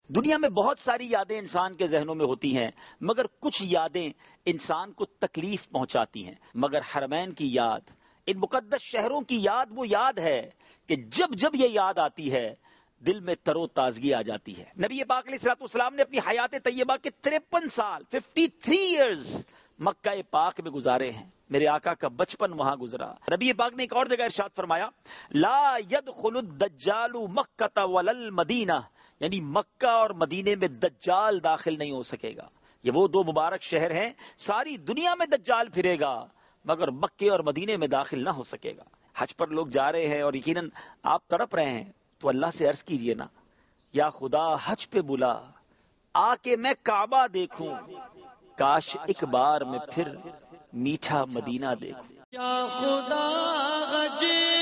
دنیا میں بہت ساری یادیں انسان کے ذہنوں میں ہوتی ہیں، مگر کچھ یادیں انسان کو تکلیف پہنچاتی ہیں۔ مگر حرمین کی یاد، ان مقدس شہروں کی یاد، وہ یاد ہے کہ جب جب یہ یاد آتی ہے دل میں تر و تازگی آ جاتی ہے۔ نبی پاک علیہ الصلوۃ والسلام نے اپنی حیات طیبہ کے 53 سال 53 ایئرز مکہ پاک میں گزارے ہیں۔ میرے آقا کا بچپن وہاں گزرا۔ نبی پاک نے ایک اور جگہ ارشاد فرمایا، لا يدخل الدجال مکہ ولا المدینہ، یعنی مکہ اور مدینے میں دجال داخل نہیں ہو سکے گا۔ یہ وہ دو مبارک شہر ہیں، ساری دنیا میں دجال پھرے گا مگر مکے اور مدینے میں داخل نہ ہو سکے گا۔ حج پر لوگ جا رہے ہیں اور یقیناً آپ تڑپ رہے ہیں، تو اللہ سے عرض کیجئے نا، یا خدا حج پہ بلا، آ کے میں کعبہ دیکھوں، کاش ایک بار میں پھر میٹھا مدینہ دیکھوں۔ یا خدا حج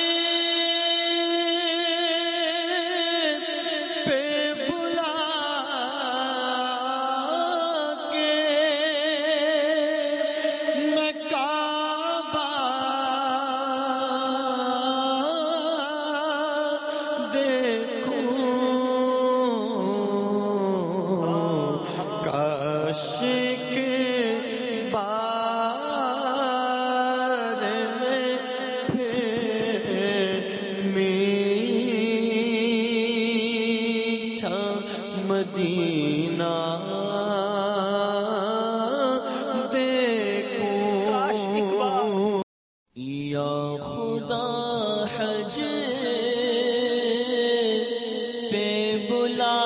پہ بلا کے میں کعبہ دیکھوں، کاش کے بار میں پھر میٹھا مدینہ دیکھوں۔ یا خدا حج پہ بلا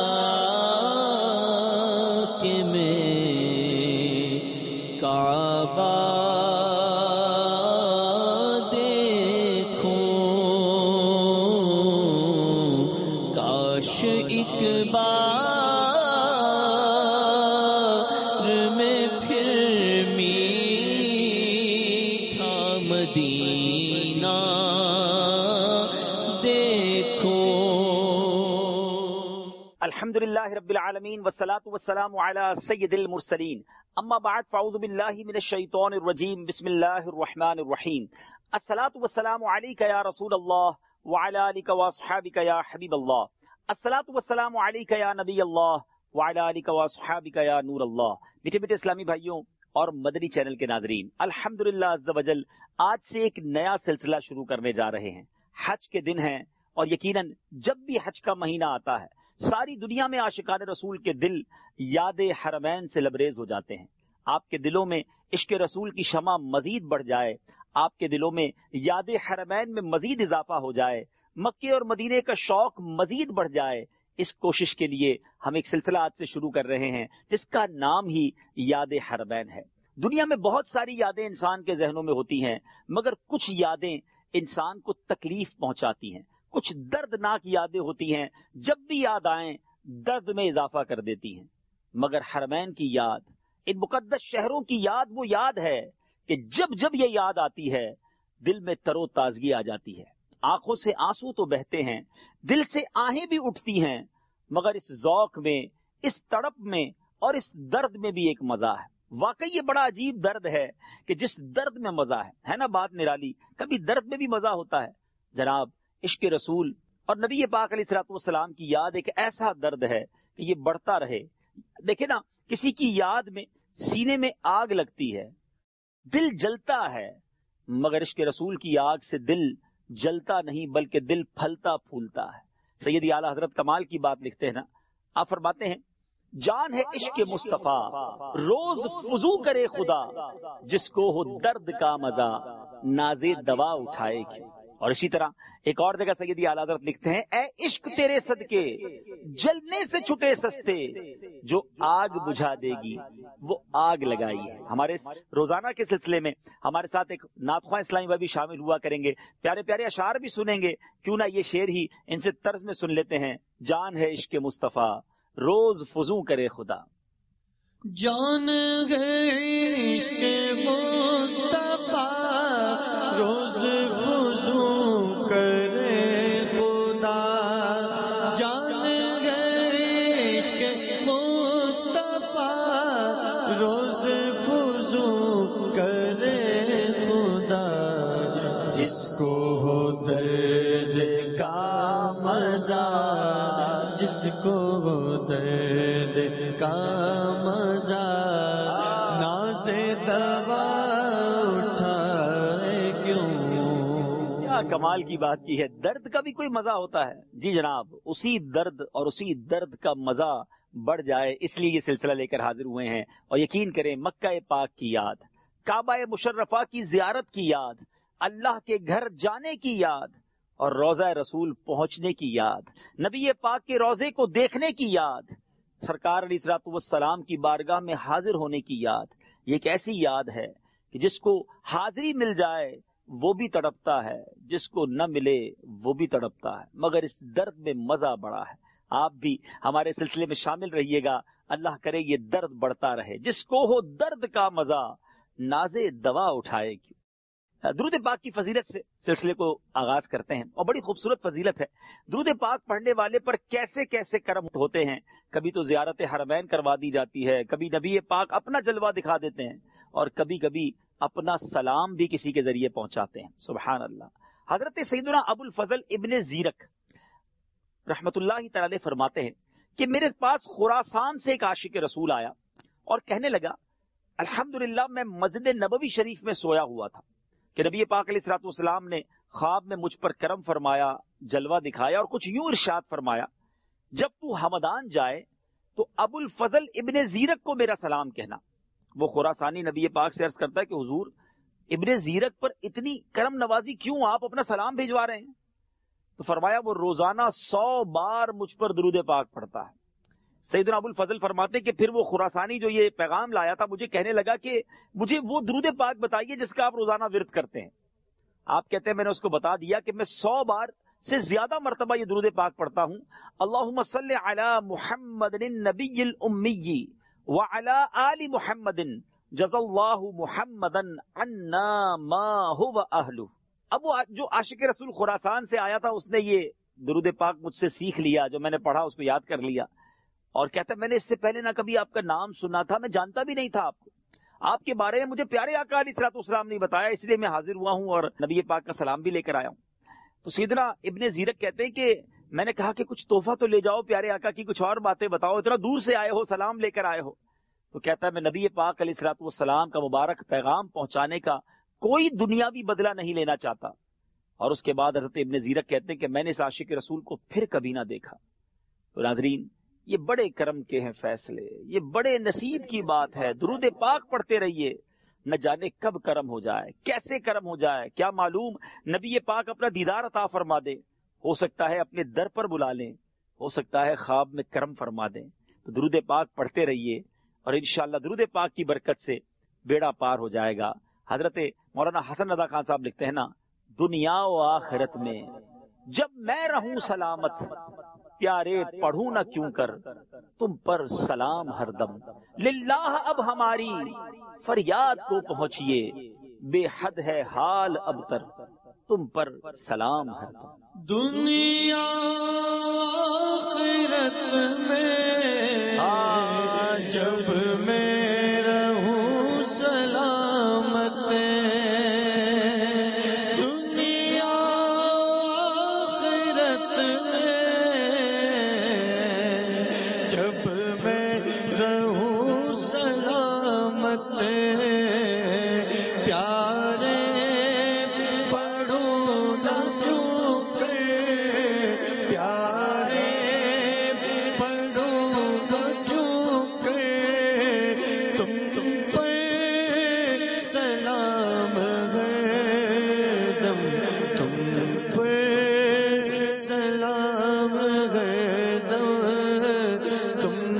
کے میں کعبہ دیکھوں، کاش ایک بار میں پھر میٹھا مدینہ دیکھوں۔ الحمدللہ رب العالمین والصلاة والسلام علی سید المرسلین، اما بعد فاعوذ باللہ من الشیطان الرجیم، بسم اللہ الرحمن الرحیم۔ الصلاة والسلام علیک یا رسول اللہ وعلی آلک واصحابک یا حبیب اللہ، الصلاة والسلام علیک یا نبی اللہ وعلی آلک واصحابک یا نور اللہ۔ میٹھے میٹھے اسلامی بھائیوں اور مدنی چینل کے ناظرین، الحمدللہ عز وجل آج سے ایک نیا سلسلہ شروع کرنے جا رہے ہیں۔ حج کے دن ہیں اور یقیناً جب بھی حج کا مہینہ آتا ہے ساری دنیا میں عاشقان رسول کے دل یاد حرمین سے لبریز ہو جاتے ہیں۔ آپ کے دلوں میں عشق رسول کی شمع مزید بڑھ جائے، آپ کے دلوں میں یاد حرمین میں مزید اضافہ ہو جائے، مکے اور مدینے کا شوق مزید بڑھ جائے، اس کوشش کے لیے ہم ایک سلسلہ آج سے شروع کر رہے ہیں جس کا نام ہی یاد حرمین ہے۔ دنیا میں بہت ساری یادیں انسان کے ذہنوں میں ہوتی ہیں، مگر کچھ یادیں انسان کو تکلیف پہنچاتی ہیں، کچھ دردناک یادیں ہوتی ہیں، جب بھی یاد آئیں درد میں اضافہ کر دیتی ہیں۔ مگر حرمین کی یاد، ان مقدس شہروں کی یاد، وہ یاد ہے کہ جب جب یہ یاد آتی ہے دل میں تر و تازگی آ جاتی ہے، آنکھوں سے آنسو تو بہتے ہیں، دل سے آہیں بھی اٹھتی ہیں، مگر اس ذوق میں، اس تڑپ میں اور اس درد میں بھی ایک مزہ ہے۔ واقعی یہ بڑا عجیب درد ہے کہ جس درد میں مزہ ہے نا بات نرالی، کبھی درد میں بھی مزہ ہوتا ہے۔ جناب عشق رسول اور نبی پاک علیہ الصلوۃ والسلام کی یاد ایک ایسا درد ہے کہ یہ بڑھتا رہے۔ دیکھیں نا، کسی کی یاد میں سینے میں آگ لگتی ہے، دل جلتا ہے، مگر عشق رسول کی آگ سے دل جلتا نہیں بلکہ دل پھلتا پھولتا ہے۔ سیدی اعلیٰ حضرت کمال کی بات لکھتے ہیں نا، آپ فرماتے ہیں، جان ہے عشق مصطفیٰ روز فضو کرے خدا، جس کو ہو درد کا مزہ نازے دوا اٹھائے گی۔ اور اسی طرح ایک اور جگہ سیدی اعلیٰ حضرت لکھتے ہیں، اے عشق تیرے صدقے جلنے سے چھٹے سستے، جو آگ بجھا دے گی وہ آگ لگائی ہے۔ ہمارے روزانہ کے سلسلے میں ہمارے ساتھ ایک نعت خواں اسلامی بھائی بھی شامل ہوا کریں گے، پیارے پیارے اشعار بھی سنیں گے، کیوں نہ یہ شعر ہی ان سے طرز میں سن لیتے ہیں۔ جان ہے عشق مصطفیٰ روز فضو کرے خدا، جان ہے عشق مصطفیٰ روز فضو کرے خدا، جان ہے عشق مصطفیٰ روز فضو کرے خدا، جس کو ہو درد کا مزہ، جس کو ہو درد کا مزہ ناز دوا اٹھائے کیوں. کیا کمال کی بات کی ہے. درد کا بھی کوئی مزہ ہوتا ہے. جی جناب, اسی درد اور اسی درد کا مزہ بڑھ جائے اس لیے یہ سلسلہ لے کر حاضر ہوئے ہیں. اور یقین کریں, مکہ پاک کی یاد, کعبہ مشرفہ کی زیارت کی یاد, اللہ کے گھر جانے کی یاد, اور روضہ رسول پہنچنے کی یاد, نبی پاک کے روضے کو دیکھنے کی یاد, سرکار علیہ الصلوۃ والسلام کی بارگاہ میں حاضر ہونے کی یاد. یہ ایک ایسی یاد ہے کہ جس کو حاضری مل جائے وہ بھی تڑپتا ہے, جس کو نہ ملے وہ بھی تڑپتا ہے, مگر اس درد میں مزہ بڑا ہے. آپ بھی ہمارے سلسلے میں شامل رہیے گا. اللہ کرے یہ درد بڑھتا رہے. جس کو ہو درد کا مزہ نازے دوا اٹھائے کیوں. درود پاک کی فضیلت سے سلسلے کو آغاز کرتے ہیں, اور بڑی خوبصورت فضیلت ہے. درود پاک پڑھنے والے پر کیسے کیسے کرم ہوتے ہیں. کبھی تو زیارت حرمین کروا دی جاتی ہے, کبھی نبی پاک اپنا جلوہ دکھا دیتے ہیں, اور کبھی کبھی اپنا سلام بھی کسی کے ذریعے پہنچاتے ہیں. سبحان اللہ. حضرت سیدنا ابو الفضل ابن زیرک رحمت اللہ تعالی فرماتے ہیں کہ میرے پاس خراسان سے ایک عاشق رسول آیا اور کہنے لگا, الحمدللہ میں مسجد نبوی شریف میں سویا ہوا تھا کہ نبی پاک علیہ الصلوۃ والسلام نے خواب میں مجھ پر کرم فرمایا, جلوہ دکھایا, اور کچھ یوں ارشاد فرمایا, جب تو ہمدان جائے تو ابو الفضل ابن زیرک کو میرا سلام کہنا. وہ خراسانی نبی پاک سے عرض کرتا ہے کہ حضور, ابن زیرک پر اتنی کرم نوازی کیوں, آپ اپنا سلام بھیجوا رہے ہیں؟ تو فرمایا وہ روزانہ 100 بار مجھ پر درود پاک پڑھتا ہے. سیدنا ابو الفضل فرماتے ہیں کہ پھر وہ خراسانی جو یہ پیغام لایا تھا مجھے کہنے لگا کہ مجھے وہ درود پاک بتائیے جس کا آپ روزانہ ورد کرتے ہیں. آپ کہتے ہیں میں نے اس کو بتا دیا کہ میں 100 بار سے زیادہ مرتبہ یہ درود پاک پڑھتا ہوں. اللہم صلی علی محمد النبی الامی وعلی آل محمد جزا اللہ محمدا عنا ما هو اہلہ. اب وہ جو عاشق رسول خراسان سے آیا تھا اس نے یہ درود پاک مجھ سے سیکھ لیا, جو میں نے پڑھا اس کو یاد کر لیا, اور کہتا ہے میں نے اس سے پہلے نہ کبھی آپ کا نام سنا تھا, میں جانتا بھی نہیں تھا آپ کو, آپ کے بارے میں مجھے پیارے آقا علیہ الصلوۃ والسلام نے بتایا, اس لیے میں حاضر ہوا ہوں اور نبی پاک کا سلام بھی لے کر آیا ہوں. تو سیدنا ابن زیرک کہتے ہیں کہ میں نے کہا کہ کچھ تحفہ تو لے جاؤ پیارے آقا کی, کچھ اور باتیں بتاؤ, اتنا دور سے آئے ہو, سلام لے کر آئے ہو. تو کہتا ہے میں نبی پاک علیہ الصلوۃ والسلام کا مبارک پیغام پہنچانے کا کوئی دنیاوی بدلہ نہیں لینا چاہتا. اور اس کے بعد حضرت ابن زیرک کہتے ہیں کہ میں نے اس عاشق رسول کو پھر کبھی نہ دیکھا. تو ناظرین, یہ بڑے کرم کے ہیں فیصلے, یہ بڑے نصیب کی بات ہے. درود پاک پڑھتے رہیے, نہ جانے کب کرم ہو جائے, کیسے کرم ہو جائے, کیا معلوم نبی پاک اپنا دیدار عطا فرما دے, ہو سکتا ہے اپنے در پر بلا لیں, ہو سکتا ہے خواب میں کرم فرما دیں. تو درود پاک پڑھتے رہیے اور انشاءاللہ درود پاک کی برکت سے بیڑا پار ہو جائے گا. حضرت مولانا حسن رضا خان صاحب لکھتے ہیں نا, دنیا و آخرت میں جب میں رہوں سلامت, پیارے پڑھوں نہ کیوں کر تم پر سلام ہر دم. للہ اب ہماری فریاد کو پہنچیے, بے حد ہے حال اب تر تم پر سلام ہر دم. دنیا آخرت میں جب میں رہوں سلامت, دنیا آخرت میں جب میں رہوں سلامت, پیارے پڑھوں نہ کیوں کر, پیارے پڑھوں نہ کیوں کر تم پر سلام ہر دم, تم پر سلام ہر دم, تم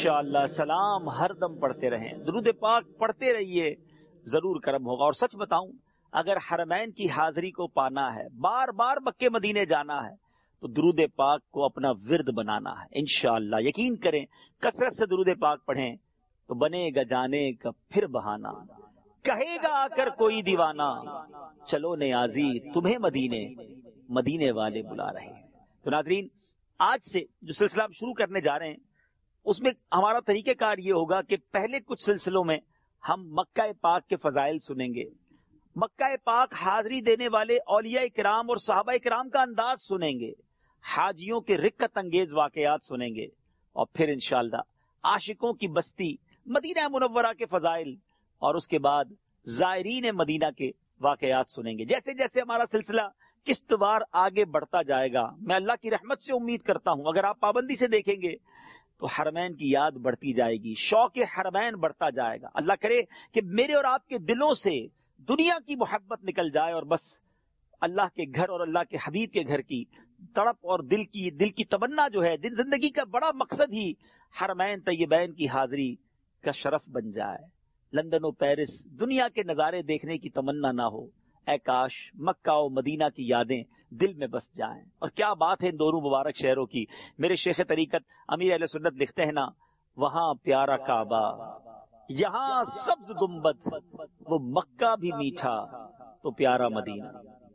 انشاءاللہ سلام ہر دم پڑھتے رہیں، درود پاک پڑھتے رہیے، ضرور کرم ہوگا۔ اور سچ بتاؤں، اگر حرمین کی حاضری کو پانا ہے، بار بار مکے مدینے جانا ہے، تو درود پاک کو اپنا ورد بنانا ہے انشاءاللہ۔ یقین کریں، کثرت سے درود پاک پڑھیں تو بنے گا جانے کا پھر بہانہ، کہے گا آ کر کوئی دیوانہ، چلو نیازی تمہیں مدینے، مدینے والے بلا رہے ہیں۔ تو ناظرین، آج سے جو سلسلہ ہم شروع کرنے جا رہے ہیں، اس میں ہمارا طریقہ کار یہ ہوگا کہ پہلے کچھ سلسلوں میں ہم مکہ پاک کے فضائل سنیں گے، مکہ پاک حاضری دینے والے اولیاء کرام اور صحابہ کرام کا انداز سنیں گے، حاجیوں کے رقت انگیز واقعات سنیں گے، اور پھر انشاءاللہ عاشقوں کی بستی مدینہ منورہ کے فضائل، اور اس کے بعد زائرین مدینہ کے واقعات سنیں گے۔ جیسے جیسے ہمارا سلسلہ قسط وار آگے بڑھتا جائے گا، میں اللہ کی رحمت سے امید کرتا ہوں اگر آپ پابندی سے دیکھیں گے تو حرمین کی یاد بڑھتی جائے گی، شوق حرمین بڑھتا جائے گا۔ اللہ کرے کہ میرے اور آپ کے دلوں سے دنیا کی محبت نکل جائے اور بس اللہ کے گھر اور اللہ کے حبیب کے گھر کی تڑپ اور دل کی تمنا جو ہے، زندگی کا بڑا مقصد ہی حرمین طیبین کی حاضری کا شرف بن جائے۔ لندن و پیرس دنیا کے نظارے دیکھنے کی تمنا نہ ہو، اے کاش مکہ و مدینہ کی یادیں دل میں بس جائیں۔ اور کیا بات ہے ان دونوں مبارک شہروں کی۔ میرے شیخ طریقت امیر اہل سنت لکھتے ہیں نا، وہاں پیارا کعبہ، یہاں سبز گنبد، وہ مکہ بھی میٹھا تو پیارا مدینہ۔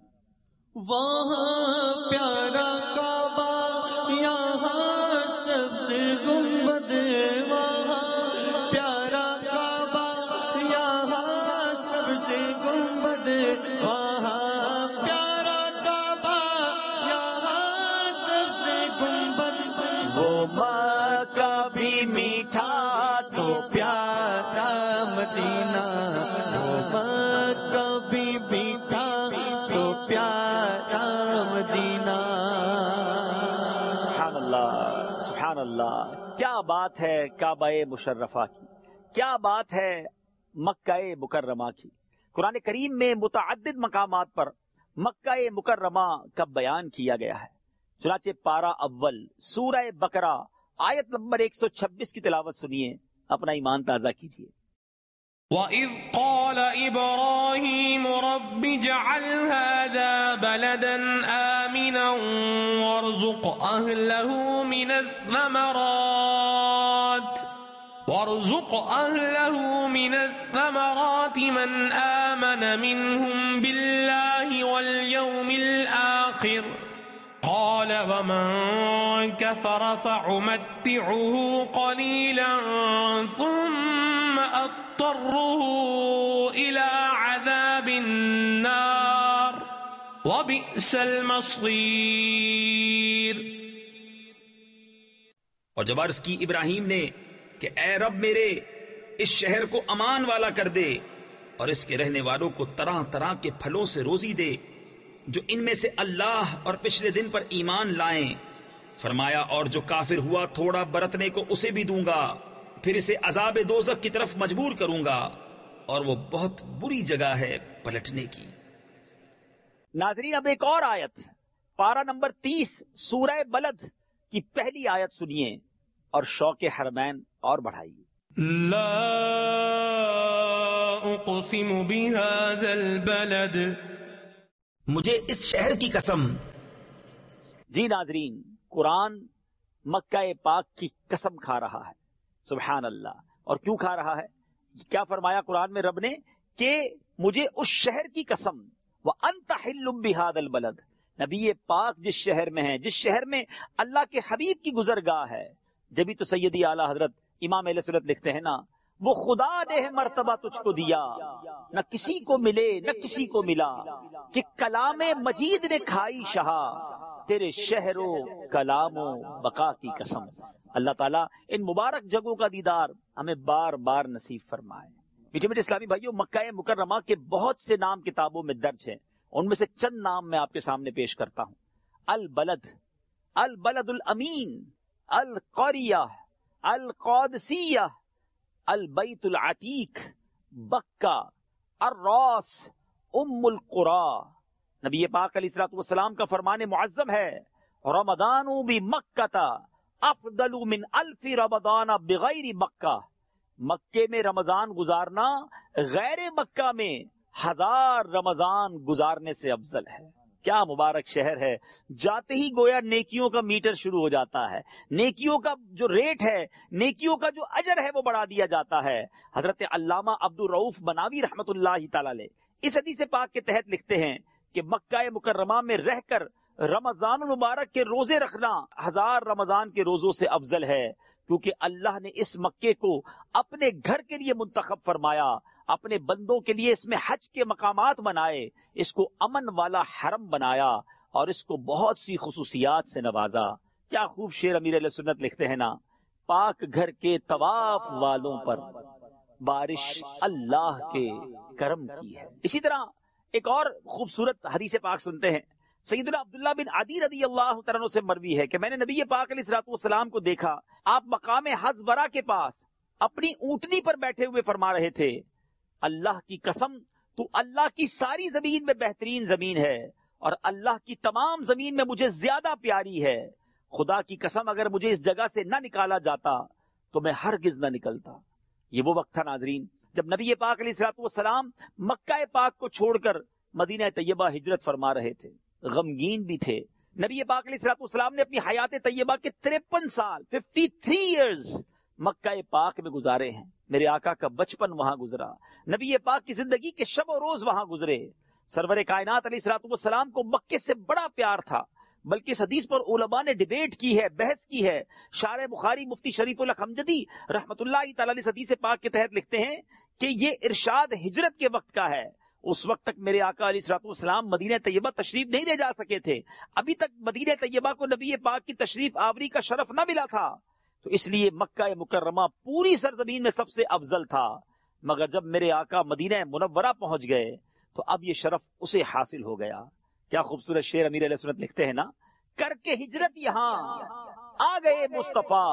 وہاں پیارا کعبہ، یہاں سبز گنبد، وہاں پیارا کعبہ، یہاں سبز گنبد، وہاں پیارا کعبہ، یہاں سبز گنبد، وہ مکہ بھی میٹھا تو پیارا مدینہ، وہ مکہ بھی میٹھا تو پیارا مدینہ۔ سبحان اللہ، سبحان اللہ، کیا بات ہے کعبہ مشرفہ کی، کیا بات ہے مکہ مکرمہ کی۔ قرآن کریم میں متعدد مقامات پر مکہ مکرمہ کا بیان کیا گیا ہے۔ چنانچہ پارہ اول سورہ بقرہ آیت نمبر 126 کی تلاوت سنیے، اپنا ایمان تازہ کیجیے۔ وَإِذْ قَالَ إِبْرَاهِيمُ رَبِّ اجْعَلْ هَٰذَا بَلَدًا آمِنًا وَارْزُقْ أَهْلَهُ مِنَ الثَّمَرَاتِ مَنْ آمَنَ مِنْهُمْ بِاللَّهِ وَالْيَوْمِ الْآخِرِ قال ومن كفر فأمتعه قليلا ثم أضطره إلى عذاب النار وبئس المصير۔ اور جب عرض کی ابراہیم نے کہ اے رب میرے، اس شہر کو امان والا کر دے اور اس کے رہنے والوں کو طرح طرح کے پھلوں سے روزی دے جو ان میں سے اللہ اور پچھلے دن پر ایمان لائیں۔ فرمایا اور جو کافر ہوا تھوڑا برتنے کو اسے بھی دوں گا، پھر اسے عذاب دوزخ کی طرف مجبور کروں گا، اور وہ بہت بری جگہ ہے پلٹنے کی۔ ناظرین، اب ایک اور آیت، پارہ نمبر 30 سورہ بلد کی پہلی آیت سنیے اور شوق حرمین اور بڑھائیے۔ لا اقسم بهذا البلد، مجھے اس شہر کی قسم۔ جی ناظرین، قرآن مکہ پاک کی قسم کھا رہا ہے، سبحان اللہ۔ اور کیوں کھا رہا ہے؟ کیا فرمایا قرآن میں رب نے کہ مجھے اس شہر کی قسم، وَأَنْتَ حِلٌّ بِهَذَا الْبَلَدِ، نبی پاک جس شہر میں ہے، جس شہر میں اللہ کے حبیب کی گزرگاہ ہے، جبھی تو سیدی اعلیٰ حضرت امام اہل سنت لکھتے ہیں نا، وہ خدا نے مرتبہ تجھ کو دیا، نہ کسی کو ملے نہ کسی کو ملا، کہ کلام مجید نے کھائی شہا، تیرے شہر و کلام و بقا کی قسم۔ اللہ تعالیٰ ان مبارک جگہوں کا دیدار ہمیں بار بار نصیب فرمائے۔ میٹھے میٹھے اسلامی بھائیوں، مکہ مکرمہ کے بہت سے نام کتابوں میں درج ہیں، ان میں سے چند نام میں آپ کے سامنے پیش کرتا ہوں۔ البلد، البلد الامین، القریہ، القادسیہ، البیت العتیق، بکہ، الراس، ام القرى۔ نبی پاک علیہ الصلوۃ والسلام کا فرمان معظم ہے، رمضان بمکہ افضل من الف رمضان بغیر مکہ، مکے میں رمضان گزارنا غیر مکہ میں 1000 رمضان گزارنے سے افضل ہے۔ کیا مبارک شہر ہے، جاتے ہی گویا نیکیوں کا میٹر شروع ہو جاتا ہے، نیکیوں کا جو ریٹ ہے، نیکیوں کا جو اجر ہے وہ بڑھا دیا جاتا ہے۔ حضرت علامہ عبد الرؤف بناوی رحمۃ اللہ تعالی علیہ اس حدیث پاک کے تحت لکھتے ہیں کہ مکہ مکرمہ میں رہ کر رمضان المبارک کے روزے رکھنا 1000 رمضان کے روزوں سے افضل ہے، کیونکہ اللہ نے اس مکے کو اپنے گھر کے لیے منتخب فرمایا، اپنے بندوں کے لیے اس میں حج کے مقامات بنائے، اس کو امن والا حرم بنایا اور اس کو بہت سی خصوصیات سے نوازا۔ کیا خوب شعر امیر اہل سنت لکھتے ہیں نا، پاک گھر کے طواف والوں پر بارش اللہ کے کرم کی ہے۔ اسی طرح ایک اور خوبصورت حدیث پاک سنتے ہیں، سیدنا عبداللہ بن عدی رضی اللہ تعالیٰ عنہ سے مروی ہے کہ میں نے نبی پاک علیہ الصلوۃ والسلام کو دیکھا، آپ مقام حزورہ کے پاس اپنی اونٹنی پر بیٹھے ہوئے فرما رہے تھے، اللہ کی قسم تو اللہ کی ساری زمین میں بہترین زمین ہے اور اللہ کی تمام زمین میں مجھے زیادہ پیاری ہے، خدا کی قسم اگر مجھے اس جگہ سے نہ نکالا جاتا تو میں ہرگز نہ نکلتا۔ یہ وہ وقت تھا ناظرین جب نبی پاک علیہ الصلوۃ والسلام مکہ پاک کو چھوڑ کر مدینہ طیبہ ہجرت فرما رہے تھے، غمگین بھی تھے۔ نبی پاک علیہ الصلوۃ والسلام نے اپنی حیات طیبہ کے 53 سال 53 ایئرز مکہ پاک میں گزارے ہیں۔ میرے آقا کا بچپن وہاں گزرا، نبی پاک کی زندگی کے شب و روز وہاں گزرے۔ سرور کائنات علیہ الصلوۃ والسلام کو مکے سے بڑا پیار تھا، بلکہ اس حدیث پر علماء نے ڈیبیٹ کی ہے، بحث کی ہے۔ شارح بخاری مفتی شریف اللہ خمجدی رحمۃ اللہ تعالی علیہ حدیث پاک کے تحت لکھتے ہیں کہ یہ ارشاد ہجرت کے وقت کا ہے۔ اس وقت تک میرے آقا علیہ الصلوۃ والسلام مدینہ طیبہ تشریف نہیں لے جا سکے تھے، ابھی تک مدینہ طیبہ کو نبی پاک کی تشریف آوری کا شرف نہ ملا تھا، تو اس لیے مکہ مکرمہ پوری سرزمین میں سب سے افضل تھا۔ مگر جب میرے آقا مدینہ منورہ پہنچ گئے تو اب یہ شرف اسے حاصل ہو گیا۔ کیا خوبصورت شعر امیر علیہ سنت لکھتے ہیں نا، کر کے ہجرت یہاں آ گئے مصطفیٰ،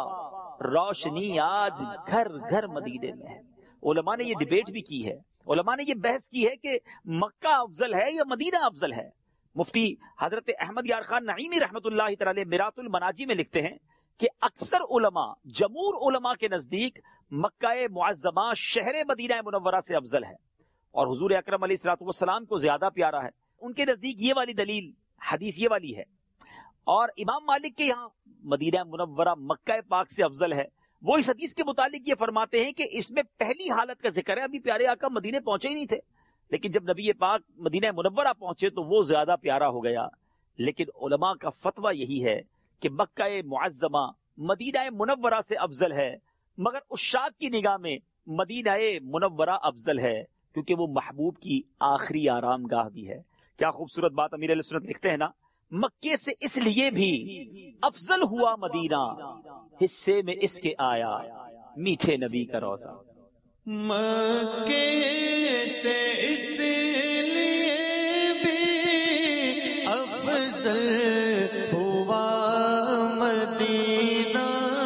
روشنی آج گھر گھر مدینے میں ہے۔ علماء نے یہ ڈیبیٹ بھی کی ہے، علماء نے یہ بحث کی ہے کہ مکہ افضل ہے یا مدینہ افضل ہے۔ مفتی حضرت احمد یار خان نعیمی رحمۃ اللہ تعالی میرات المناجی میں لکھتے ہیں کہ اکثر علماء، جمہور علماء کے نزدیک مکہ معظمہ شہر مدینہ منورہ سے افضل ہے اور حضور اکرم علیہ الصلوۃ والسلام کو زیادہ پیارا ہے۔ ان کے نزدیک یہ والی دلیل حدیث یہ والی ہے، اور امام مالک کے یہاں مدینہ منورہ مکہ پاک سے افضل ہے۔ وہ اس حدیث کے متعلق یہ فرماتے ہیں کہ اس میں پہلی حالت کا ذکر ہے، ابھی پیارے آقا مدینے پہنچے ہی نہیں تھے، لیکن جب نبی پاک مدینہ منورہ پہنچے تو وہ زیادہ پیارا ہو گیا۔ لیکن علماء کا فتویٰ یہی ہے کہ مکہ معظمہ مدینہ منورہ سے افضل ہے، مگر عشاق کی نگاہ میں مدینہ منورہ افضل ہے کیونکہ وہ محبوب کی آخری آرام گاہ بھی ہے۔ کیا خوبصورت بات امیر علیہ سنت لکھتے ہیں نا، مکے سے اس لیے بھی افضل ہوا مدینہ، حصے میں اس کے آیا میٹھے نبی کا روزہ۔ مکے سے اس لیے بھی افضل ہوا مدینہ،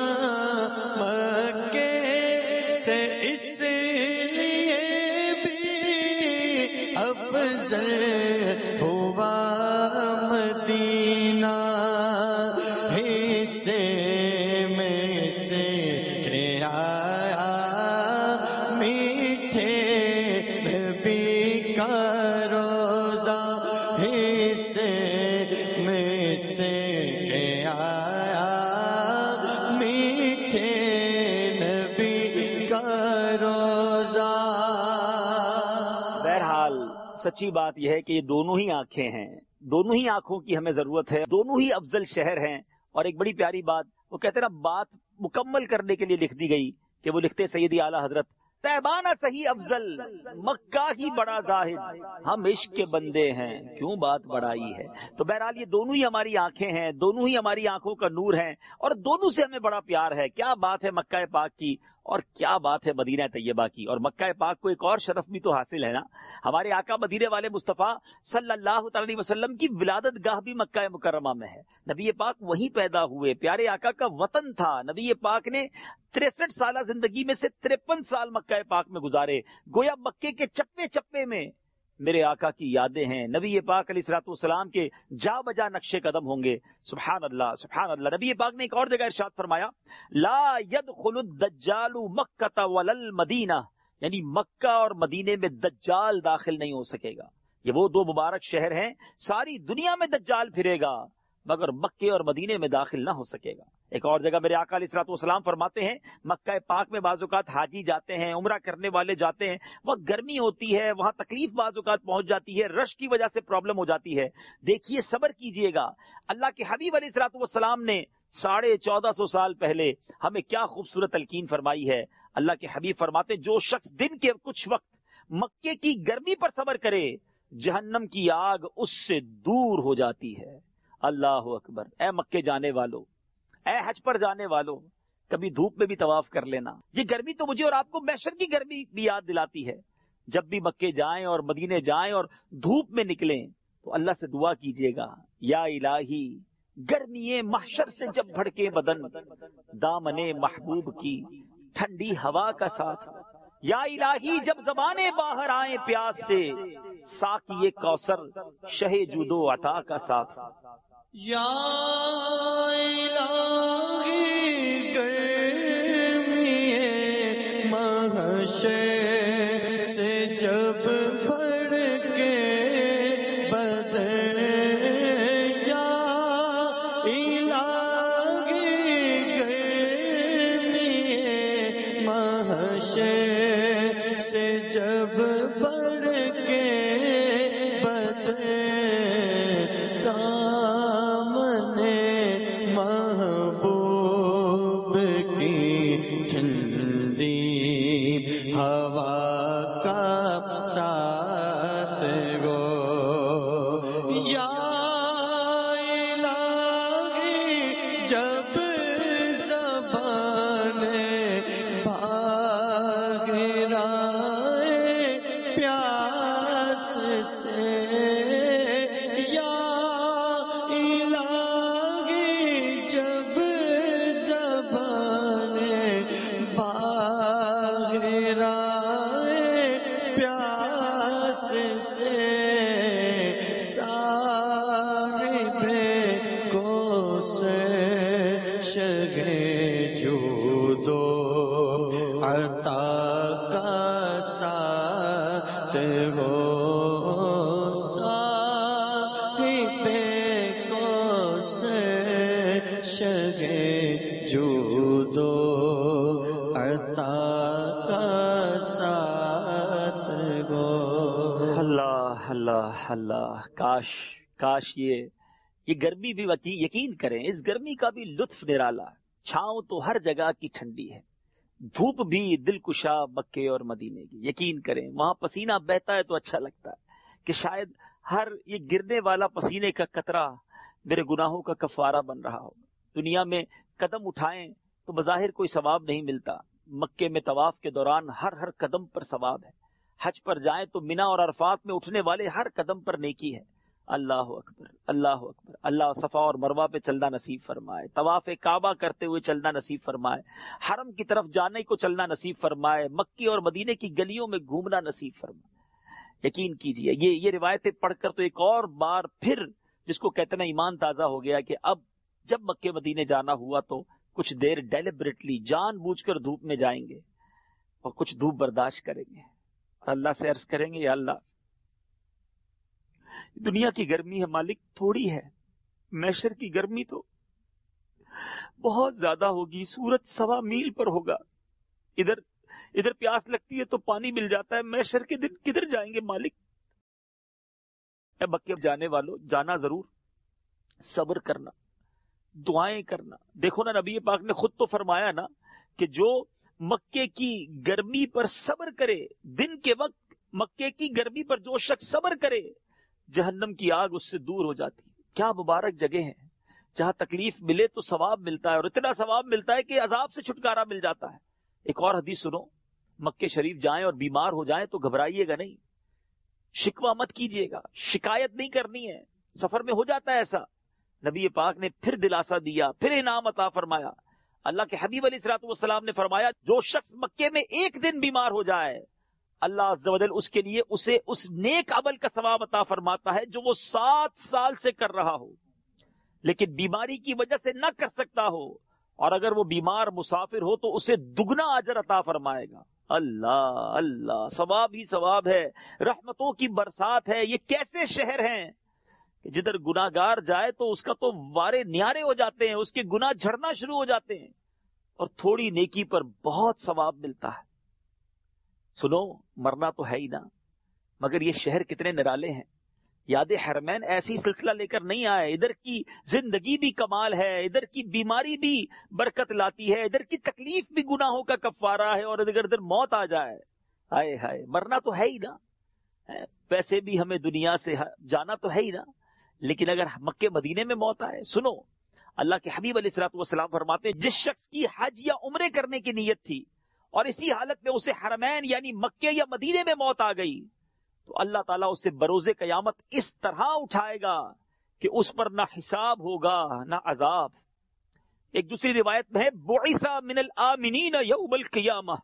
مکے سے اس لیے بھی افضل ہوا مدینہ، حصے میں سے آیا میٹھے نبی کا روزہ، حصے میں سے آیا میٹھے نبی کا روزہ۔ بہرحال سچی بات یہ ہے کہ یہ دونوں ہی آنکھیں ہیں، دونوں ہی آنکھوں کی ہمیں ضرورت ہے، دونوں ہی افضل شہر ہیں۔ اور ایک بڑی پیاری بات وہ کہتے ہیں نا، بات مکمل کرنے کے لیے لکھ دی گئی کہ وہ لکھتے سیدی اعلیٰ حضرت، طیبانہ صحیح افضل مکہ ہی بڑا زاہد، ہم عشق کے بندے ہیں کیوں بات بڑائی ہے۔ تو بہرحال یہ دونوں ہی ہماری آنکھیں ہیں، دونوں ہی ہماری آنکھوں کا نور ہیں اور دونوں سے ہمیں بڑا پیار ہے۔ کیا بات ہے مکہ پاک کی اور کیا بات ہے مدینہ طیبہ کی، اور مکہ پاک کو ایک اور شرف بھی تو حاصل ہے نا، ہمارے آقا مدینے والے مصطفیٰ صلی اللہ تعالی علیہ وسلم کی ولادت گاہ بھی مکہ مکرمہ میں ہے، نبی پاک وہیں پیدا ہوئے، پیارے آقا کا وطن تھا۔ نبی پاک نے 63 سالہ زندگی میں سے 53 سال مکہ پاک میں گزارے، گویا مکے کے چپے چپے میں میرے آقا کی یادیں ہیں، نبی پاک علیہ الصلوۃ والسلام کے جا بجا نقش قدم ہوں گے. سبحان اللہ سبحان اللہ. نبی پاک نے ایک اور جگہ ارشاد فرمایا لا يدخل الدجال مکہ ولا المدینہ، یعنی مکہ اور مدینے میں دجال داخل نہیں ہو سکے گا. یہ وہ دو مبارک شہر ہیں، ساری دنیا میں دجال پھرے گا مگر مکے اور مدینے میں داخل نہ ہو سکے گا. ایک اور جگہ میرے آقا علیہ الصلوۃ والسلام فرماتے ہیں مکہ پاک میں بعض اوقات حاجی جاتے ہیں، عمرہ کرنے والے جاتے ہیں، وہاں گرمی ہوتی ہے، وہاں تکلیف بعض اوقات پہنچ جاتی ہے، رش کی وجہ سے پرابلم ہو جاتی ہے. دیکھیے صبر کیجئے گا. اللہ کے حبیب علیہ الصلوۃ والسلام نے 1450 سال پہلے ہمیں کیا خوبصورت تلقین فرمائی ہے. اللہ کے حبیب فرماتے جو شخص دن کے کچھ وقت مکے کی گرمی پر صبر کرے جہنم کی آگ اس سے دور ہو جاتی ہے. اللہ اکبر. اے مکے جانے والو، اے حج پر جانے والو، کبھی دھوپ میں بھی طواف کر لینا. یہ گرمی تو مجھے اور آپ کو محشر کی گرمی بھی یاد دلاتی ہے. جب بھی مکے جائیں اور مدینے جائیں اور دھوپ میں نکلیں تو اللہ سے دعا کیجئے گا یا الہی گرمی محشر سے جب بھڑکے بدن دامن محبوب کی ٹھنڈی ہوا کا ساتھ، یا الہی جب زبانیں باہر آئیں پیاس سے ساقی کوثر شہ جود و عطا کا ساتھ. یا الہی گرمی محشر سے جب بھر کے بدن، یا الہی گرمی محشر سے جب بھر کے بدن محبوب کی ٹھنڈی ہوا کا ساتھ گو، یا الہی جب زبان بھاگ رائے پیاس سے، یا اللہ. کاش یہ گرمی بھی یقین کریں اس گرمی کا بھی لطف نرالا. چھاؤں تو ہر جگہ کی ٹھنڈی ہے، دھوپ بھی دلکشا مکے اور مدینے کی. یقین کریں وہاں پسینہ بہتا ہے تو اچھا لگتا ہے کہ شاید ہر یہ گرنے والا پسینے کا قطرہ میرے گناہوں کا کفارہ بن رہا ہو. دنیا میں قدم اٹھائیں تو بظاہر کوئی ثواب نہیں ملتا، مکے میں طواف کے دوران ہر قدم پر ثواب ہے. حج پر جائیں تو مینا اور عرفات میں اٹھنے والے ہر قدم پر نیکی ہے. اللہ اکبر اللہ اکبر. اللہ صفا اور مروہ پہ چلنا نصیب فرمائے، طواف کعبہ کرتے ہوئے چلنا نصیب فرمائے، حرم کی طرف جانے کو چلنا نصیب فرمائے، مکے اور مدینے کی گلیوں میں گھومنا نصیب فرمائے. یقین کیجئے یہ روایتیں پڑھ کر تو ایک اور بار پھر جس کو کہتے ہیں ایمان تازہ ہو گیا کہ اب جب مکے مدینے جانا ہوا تو کچھ دیر ڈیلیبریٹلی جان بوجھ کر دھوپ میں جائیں گے اور کچھ دھوپ برداشت کریں گے. اللہ سے عرض کریں گے یا اللہ دنیا کی گرمی ہے مالک تھوڑی ہے، محشر کی گرمی تو بہت زیادہ ہوگی. سورج 1.25 میل پر ہوگا، ادھر پیاس لگتی ہے تو پانی مل جاتا ہے، محشر کے دن کدھر جائیں گے مالک. اے مکے جانے والوں جانا ضرور، صبر کرنا، دعائیں کرنا. دیکھو نا نبی پاک نے خود تو فرمایا نا کہ جو مکے کی گرمی پر صبر کرے، دن کے وقت مکے کی گرمی پر جو شخص صبر کرے جہنم کی آگ اس سے دور ہو جاتی. کیا مبارک جگہ ہیں جہاں تکلیف ملے تو ثواب ملتا ہے، اور اتنا ثواب ملتا ہے کہ عذاب سے چھٹکارا مل جاتا ہے. ایک اور حدیث سنو، مکے شریف جائیں اور بیمار ہو جائیں تو گھبرائیے گا نہیں، شکوہ مت کیجیے گا، شکایت نہیں کرنی ہے. سفر میں ہو جاتا ہے ایسا، نبی پاک نے پھر دلاسا دیا، پھر انعام عطا فرمایا. اللہ کے حبیب علیہ الصلوۃ والسلام نے فرمایا جو شخص مکے میں ایک دن بیمار ہو جائے اللہ عز و جل اس کے لیے اسے اس نیک عمل کا ثواب عطا فرماتا ہے جو وہ 7 سال سے کر رہا ہو لیکن بیماری کی وجہ سے نہ کر سکتا ہو، اور اگر وہ بیمار مسافر ہو تو اسے دگنا اجر عطا فرمائے گا۔ اللہ اللہ، ثواب ہی ثواب ہے، رحمتوں کی برسات ہے۔ یہ کیسے شہر ہیں کہ جدھر گناہگار جائے تو اس کا تو وارے نیارے ہو جاتے ہیں، اس کے گناہ جھڑنا شروع ہو جاتے ہیں، اور تھوڑی نیکی پر بہت ثواب ملتا ہے۔ سنو، مرنا تو ہے ہی نا، مگر یہ شہر کتنے نرالے ہیں۔ یاد حرمین ایسی سلسلہ لے کر نہیں آئے، ادھر کی زندگی بھی کمال ہے، ادھر کی بیماری بھی برکت لاتی ہے، ادھر کی تکلیف بھی گناہوں کا کفارہ ہے، اور اگر ادھر موت آ جائے، ہائے ہائے، مرنا تو ہے ہی نا، پیسے بھی ہمیں دنیا سے جانا تو ہے ہی نا، لیکن اگر مکے مدینے میں موت آئے، سنو اللہ کے حبیب علیہ الصلوۃ والسلام فرماتے ہیں جس شخص کی حج یا عمرے کرنے کی نیت تھی اور اسی حالت میں اسے حرمین یعنی مکے یا مدینے میں موت آ گئی تو اللہ تعالیٰ اسے بروز قیامت اس طرح اٹھائے گا کہ اس پر نہ حساب ہوگا نہ عذاب۔ ایک دوسری روایت میں ہے بعث من الآمنین یوم القیامہ،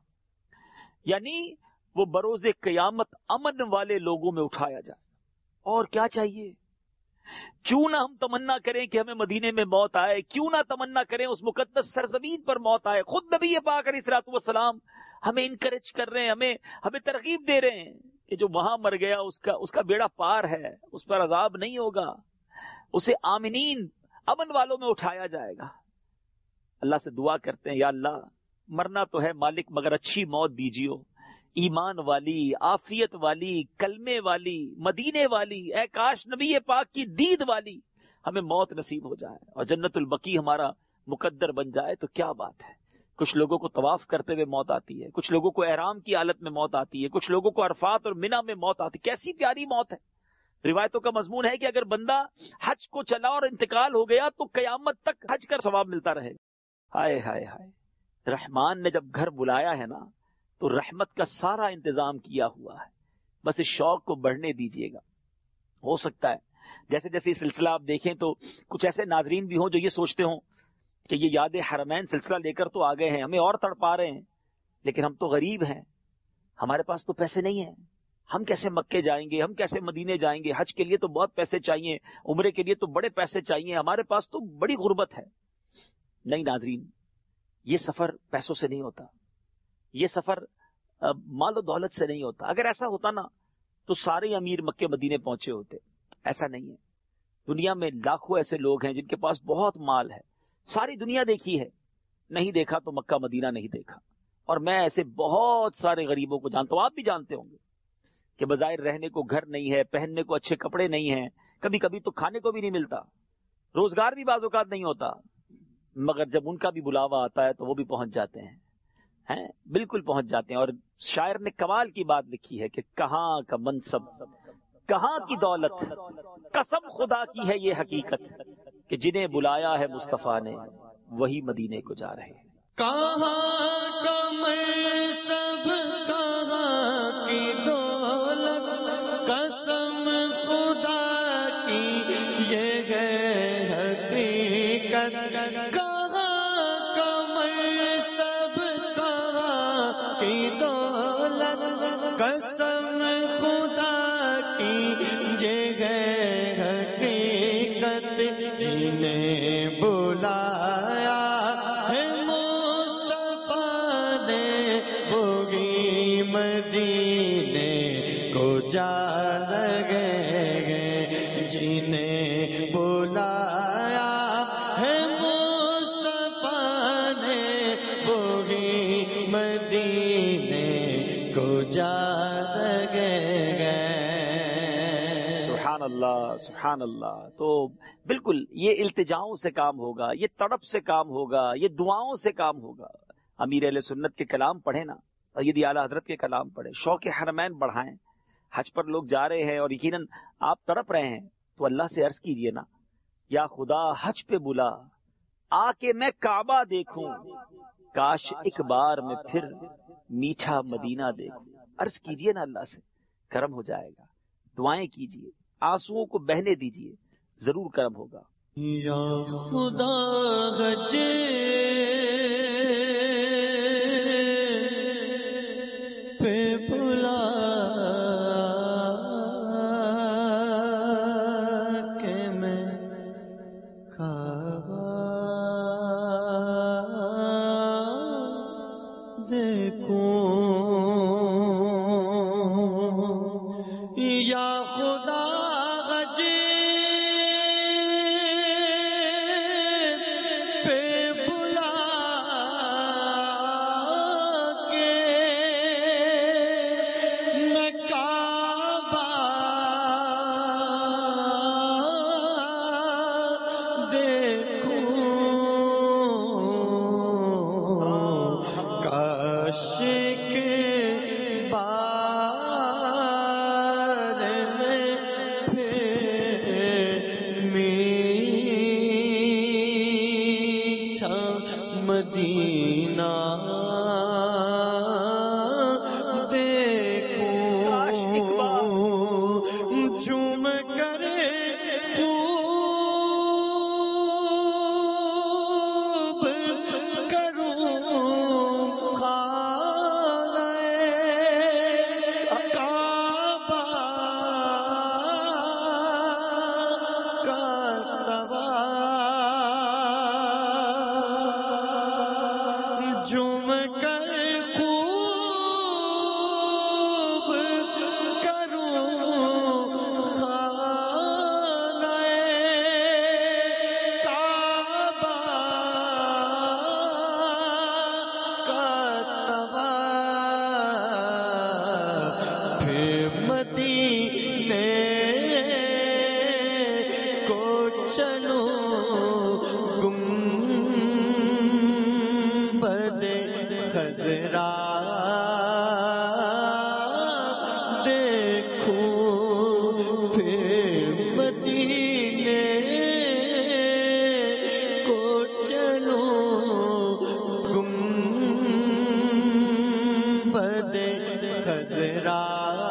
یعنی وہ بروز قیامت امن والے لوگوں میں اٹھایا جائے۔ اور کیا چاہیے؟ کیوں نہ ہم تمنا کریں کہ ہمیں مدینے میں موت آئے، کیوں نہ تمنا کریں اس مقدس سرزمین پر موت آئے۔ خود نبی پاک علیہ الصلوۃ والسلام ہمیں انکریج کر رہے ہیں، ہمیں ترغیب دے رہے ہیں کہ جو وہاں مر گیا اس کا بیڑا پار ہے، اس پر عذاب نہیں ہوگا، اسے آمنین امن والوں میں اٹھایا جائے گا۔ اللہ سے دعا کرتے ہیں یا اللہ مرنا تو ہے مالک مگر اچھی موت دیجیو، ایمان والی، عافیت والی، کلمے والی، مدینے والی، اے کاش نبی پاک کی دید والی ہمیں موت نصیب ہو جائے اور جنت البقیع ہمارا مقدر بن جائے تو کیا بات ہے۔ کچھ لوگوں کو طواف کرتے ہوئے موت آتی ہے، کچھ لوگوں کو احرام کی حالت میں موت آتی ہے، کچھ لوگوں کو عرفات اور منی میں موت آتی ہے۔ کیسی پیاری موت ہے۔ روایتوں کا مضمون ہے کہ اگر بندہ حج کو چلا اور انتقال ہو گیا تو قیامت تک حج کا ثواب ملتا رہے گا۔ ہائے ہائے ہائے، رحمان نے جب گھر بلایا ہے نا تو رحمت کا سارا انتظام کیا ہوا ہے، بس اس شوق کو بڑھنے دیجئے گا۔ ہو سکتا ہے جیسے جیسے یہ سلسلہ آپ دیکھیں تو کچھ ایسے ناظرین بھی ہوں جو یہ سوچتے ہوں کہ یہ یاد حرمین سلسلہ لے کر تو آ گئے ہیں، ہمیں اور تڑپا رہے ہیں، لیکن ہم تو غریب ہیں، ہمارے پاس تو پیسے نہیں ہیں، ہم کیسے مکے جائیں گے، ہم کیسے مدینے جائیں گے، حج کے لیے تو بہت پیسے چاہیے، عمرے کے لیے تو بڑے پیسے چاہیے، ہمارے پاس تو بڑی غربت ہے۔ نہیں ناظرین، یہ سفر پیسوں سے نہیں ہوتا، یہ سفر مال و دولت سے نہیں ہوتا۔ اگر ایسا ہوتا نا تو سارے امیر مکے مدینے پہنچے ہوتے، ایسا نہیں ہے۔ دنیا میں لاکھوں ایسے لوگ ہیں جن کے پاس بہت مال ہے، ساری دنیا دیکھی ہے، نہیں دیکھا تو مکہ مدینہ نہیں دیکھا۔ اور میں ایسے بہت سارے غریبوں کو جانتا ہوں، آپ بھی جانتے ہوں گے کہ بظاہر رہنے کو گھر نہیں ہے، پہننے کو اچھے کپڑے نہیں ہیں، کبھی کبھی تو کھانے کو بھی نہیں ملتا، روزگار بھی بعض اوقات نہیں ہوتا، مگر جب ان کا بھی بلاوا آتا ہے تو وہ بھی پہنچ جاتے ہیں، بالکل پہنچ جاتے ہیں۔ اور شاعر نے کمال کی بات لکھی ہے کہ کہاں کا منصب کہاں کی دولت، قسم خدا کی ہے یہ حقیقت کہ جنہیں بلایا ہے مصطفیٰ نے وہی مدینے کو جا رہے ہیں۔ کہاں کا منصب کہاں کی دولت، قسم خدا کی یہ ہے حقیقت، کہاں کا منصب کہاں کی دولت، قسم خدا کی یہ ہے حقیقت، جنہیں بلایا ہے مصطفیٰ نے وہی مدینے کو جا رہے ہیں، جنہیں بلایا ہے مصطفیٰ نے وہی مدینے کو جا رہے ہیں۔ سبحان اللہ سبحان اللہ۔ تو بالکل یہ التجاؤں سے کام ہوگا، یہ تڑپ سے کام ہوگا، یہ دعاؤں سے کام ہوگا۔ امیر اہل سنت کے کلام پڑھیں نا، سیدی اعلیٰ حضرت کے کلام پڑھیں، شوق حرمین بڑھائیں۔ حج پر لوگ جا رہے ہیں اور یقیناً آپ تڑپ رہے ہیں تو اللہ سے عرض کیجئے نا، یا خدا حج پہ بلا، آ کے میں کعبہ دیکھوں، کاش ایک بار میں پھر میٹھا مدینہ دیکھوں۔ عرض کیجئے نا اللہ سے، کرم ہو جائے گا۔ دعائیں کیجئے، آنسوؤں کو بہنے دیجئے، ضرور کرم ہوگا۔ یا خدا حج پہ بلا مدینے کو چلو گنبد خضرا دیکھوں پھر مدینے کو چلو گنبد خضرا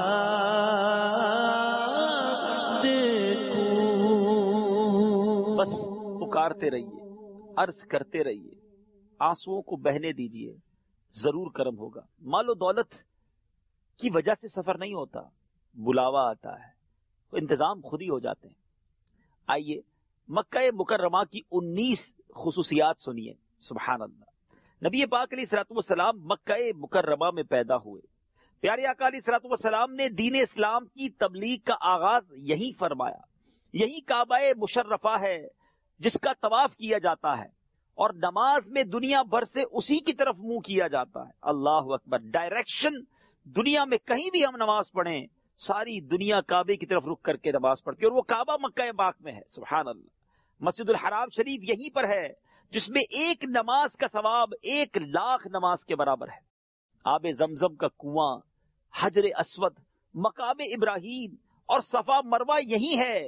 بس پکارتے رہیے، عرض کرتے رہیے، آنسوؤں کو بہنے دیجیے، ضرور کرم ہوگا۔ مال و دولت کی وجہ سے سفر نہیں ہوتا، بلاوا آتا ہے، انتظام خود ہی ہو جاتے ہیں۔ آئیے مکہ مکرمہ کی 19 خصوصیات سنیے۔ سبحان اللہ، نبی پاک علیہ الصلوۃ والسلام مکہ مکرمہ میں پیدا ہوئے۔ پیارے آقا علیہ الصلوۃ والسلام نے دین اسلام کی تبلیغ کا آغاز یہیں فرمایا۔ یہی کعبہ مشرفہ ہے جس کا طواف کیا جاتا ہے، اور نماز میں دنیا بھر سے اسی کی طرف منہ کیا جاتا ہے۔ اللہ اکبر، ڈائریکشن دنیا میں کہیں بھی ہم نماز پڑھیں، ساری دنیا کعبے کی طرف رخ کر کے نماز پڑھتی ہے، اور وہ کعبہ مکہ پاک میں ہے۔ سبحان اللہ، مسجد الحرام شریف یہیں پر ہے جس میں ایک نماز کا ثواب 1,00,000 نماز کے برابر ہے۔ آب زمزم کا کنواں، حجر اسود، مقام ابراہیم اور صفا مروہ یہی ہے۔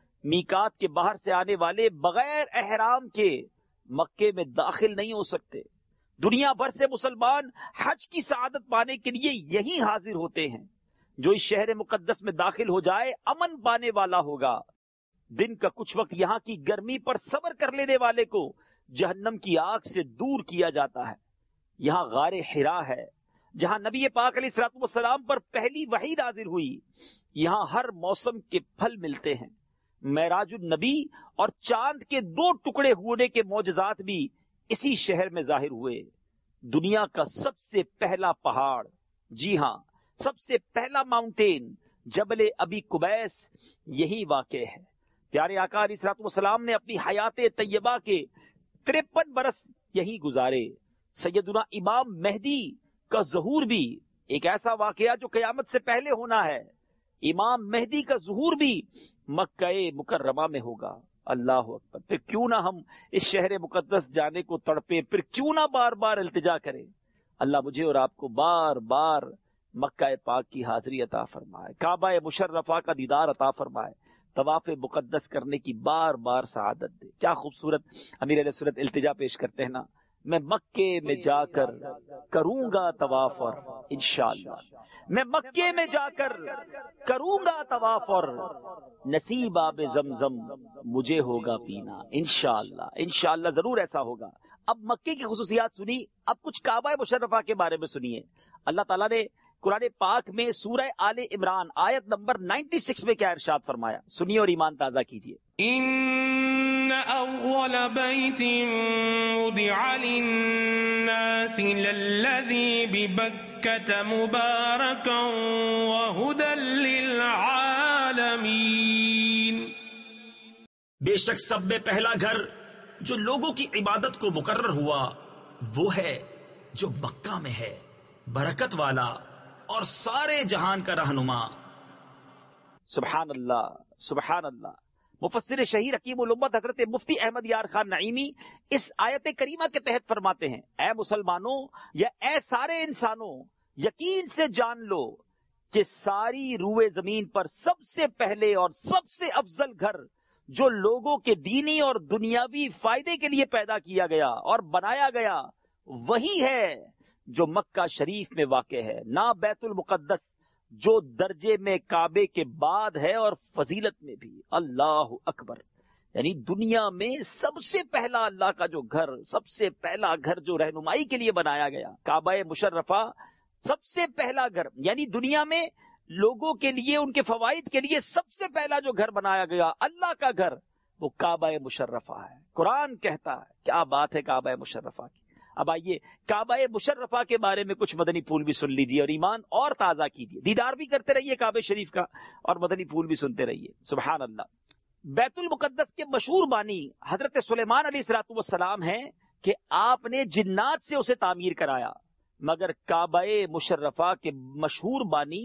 میقات کے باہر سے آنے والے بغیر احرام کے مکے میں داخل نہیں ہو سکتے۔ دنیا بھر سے مسلمان حج کی سعادت پانے کے لیے یہی حاضر ہوتے ہیں۔ جو اس شہر مقدس میں داخل ہو جائے امن پانے والا ہوگا۔ دن کا کچھ وقت یہاں کی گرمی پر صبر کر لینے والے کو جہنم کی آگ سے دور کیا جاتا ہے۔ یہاں غار حرا ہے جہاں نبی پاک علیہ الصلوۃ والسلام پر پہلی وحی نازل ہوئی۔ یہاں ہر موسم کے پھل ملتے ہیں۔ معراج النبی اور چاند کے 2 ٹکڑے ہونے کے معجزات بھی اسی شہر میں ظاہر ہوئے۔ دنیا کا سب سے پہلا پہاڑ، جی ہاں سب سے پہلا ماؤنٹین جبل ابی قبیس یہی واقع ہے۔ پیارے آقا علیہ الصلوۃ والسلام نے اپنی حیات طیبہ کے 53 برس یہی گزارے۔ سیدنا امام مہدی کا ظہور بھی ایک ایسا واقعہ جو قیامت سے پہلے ہونا ہے۔ امام مہدی کا ظہور بھی مکہ مکرمہ میں ہوگا۔ اللہ اکبر، پھر کیوں نہ ہم اس شہر مقدس جانے کو تڑپے، پھر کیوں نہ بار بار التجا کریں۔ اللہ مجھے اور آپ کو بار بار مکہ پاک کی حاضری عطا فرمائے، کعبہ مشرفہ کا دیدار عطا فرمائے، طواف مقدس کرنے کی بار بار سعادت دے۔ کیا خوبصورت امیر علیہ سنت التجا پیش کرتے ہیں نا، میں مکے میں جا کر کروں گا طواف اور انشاءاللہ، میں مکے میں جا کر کروں گا طواف اور نصیب آب زمزم مجھے ہوگا پینا، انشاءاللہ انشاءاللہ ضرور ایسا ہوگا۔ اب مکے کی خصوصیات سنی، اب کچھ کعبہ مشرفہ کے بارے میں سنیے۔ اللہ تعالیٰ نے قرآن پاک میں سورہ آل عمران آیت نمبر 96 میں کیا ارشاد فرمایا، سنیے اور ایمان تازہ کیجیے۔ إن أول بيت وضع للناس للذي ببكة مباركا وهدى للعالمين۔ بے شک سب میں پہلا گھر جو لوگوں کی عبادت کو مقرر ہوا وہ ہے جو مکہ میں ہے، برکت والا اور سارے جہان کا رہنما۔ سبحان اللہ سبحان اللہ۔ مفسر شہیر حکیم الامت حضرت مفتی احمد یار خان نعیمی اس آیت کریمہ کے تحت فرماتے ہیں، اے مسلمانوں یا اے سارے انسانوں، یقین سے جان لو کہ ساری روئے زمین پر سب سے پہلے اور سب سے افضل گھر جو لوگوں کے دینی اور دنیاوی فائدے کے لیے پیدا کیا گیا اور بنایا گیا وہی ہے جو مکہ شریف میں واقع ہے، نہ بیت المقدس جو درجے میں کعبے کے بعد ہے اور فضیلت میں بھی۔ اللہ اکبر، یعنی دنیا میں سب سے پہلا اللہ کا جو گھر، سب سے پہلا گھر جو رہنمائی کے لیے بنایا گیا، کعبہ مشرفہ سب سے پہلا گھر، یعنی دنیا میں لوگوں کے لیے ان کے فوائد کے لیے سب سے پہلا جو گھر بنایا گیا اللہ کا گھر، وہ کعبہ مشرفہ ہے۔ قرآن کہتا ہے، کیا بات ہے کعبہ مشرفہ کی۔ اب آئیے کعبہ مشرفہ کے بارے میں کچھ مدنی پھول بھی سن لیجیے اور ایمان اور تازہ کیجیے، دیدار بھی کرتے رہیے کعبہ شریف کا اور مدنی پھول بھی سنتے رہیے۔ سبحان اللہ۔ بیت المقدس کے مشہور بانی حضرت سلیمان علیہ الصلوۃ والسلام ہیں کہ آپ نے جنات سے اسے تعمیر کرایا، مگر کعبہ مشرفہ کے مشہور بانی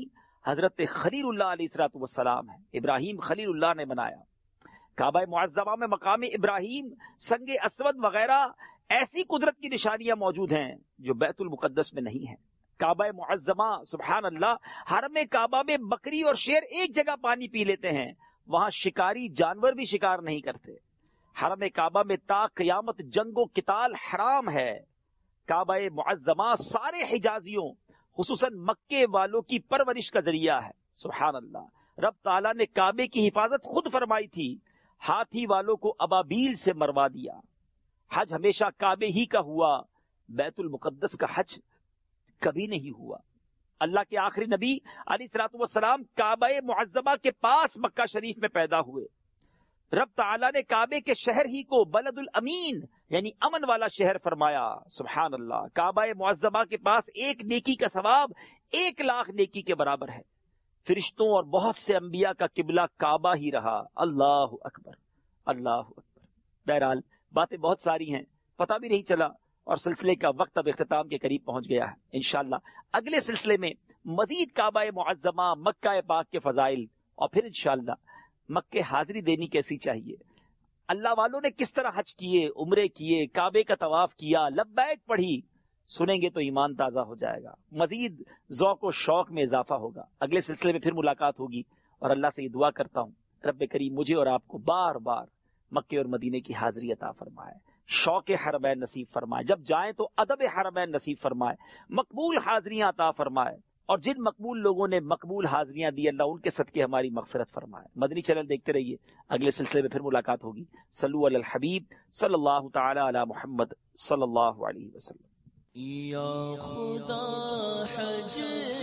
حضرت خلیل اللہ علیہ الصلوۃ والسلام ہے، ابراہیم خلیل اللہ نے بنایا۔ کعبہ معظمہ میں مقام ابراہیم، سنگ اسود وغیرہ ایسی قدرت کی نشانیاں موجود ہیں جو بیت المقدس میں نہیں ہیں۔ کعبہ معظمہ، سبحان اللہ، حرم کعبہ میں بکری اور شیر ایک جگہ پانی پی لیتے ہیں، وہاں شکاری جانور بھی شکار نہیں کرتے۔ حرم کعبہ میں تا قیامت جنگ و قتال حرام ہے۔ کعبہ معظمہ سارے حجازیوں خصوصاً مکے والوں کی پرورش کا ذریعہ ہے۔ سبحان اللہ، رب تعالیٰ نے کعبے کی حفاظت خود فرمائی تھی، ہاتھی والوں کو ابابیل سے مروا دیا۔ حج ہمیشہ کعبے ہی کا ہوا، بیت المقدس کا حج کبھی نہیں ہوا۔ اللہ کے آخری نبی علیہ الصلوۃ والسلام کعبہ معظمہ کے پاس مکہ شریف میں پیدا ہوئے۔ رب تعالیٰ نے کعبے کے شہر ہی کو بلد الامین یعنی امن والا شہر فرمایا۔ سبحان اللہ، کعبہ معظمہ کے پاس ایک نیکی کا ثواب 1,00,000 نیکی کے برابر ہے۔ فرشتوں اور بہت سے انبیاء کا قبلہ کعبہ ہی رہا۔ اللہ اکبر، اللہ اکبر۔ بہرحال باتیں بہت ساری ہیں، پتہ بھی نہیں چلا، اور سلسلے کا وقت اب اختتام کے قریب پہنچ گیا ہے۔ انشاءاللہ اگلے سلسلے میں مزید کعبہ معظمہ، مکہ پاک کے فضائل، اور پھر انشاءاللہ مکہ حاضری دینی کیسی چاہیے، اللہ والوں نے کس طرح حج کیے، عمرے کیے، کعبے کا طواف کیا، لبیک پڑھی، سنیں گے تو ایمان تازہ ہو جائے گا، مزید ذوق و شوق میں اضافہ ہوگا۔ اگلے سلسلے میں پھر ملاقات ہوگی، اور اللہ سے یہ دعا کرتا ہوں رب کریم مجھے اور آپ کو بار بار مکے اور مدینے کی حاضری عطا فرمائے، شوق حرمین نصیب فرمائے، جب جائیں تو ادب حرمین نصیب فرمائے، مقبول حاضریاں عطا فرمائے، اور جن مقبول لوگوں نے مقبول حاضریاں دی اللہ ان کے صدقے ہماری مغفرت فرمائے۔ مدنی چینل دیکھتے رہیے، اگلے سلسلے میں پھر ملاقات ہوگی۔ صلو علی الحبیب صلی اللہ تعالی علی محمد صلی اللہ علیہ وسلم۔ یا خدا حج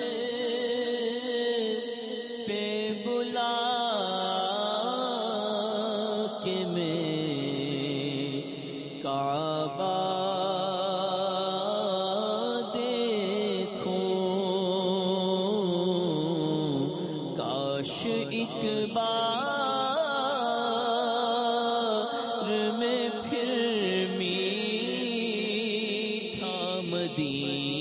پہ بلا کے میں کعبہ دیکھوں، کاش ایک بار میں پھر میٹھا مدینہ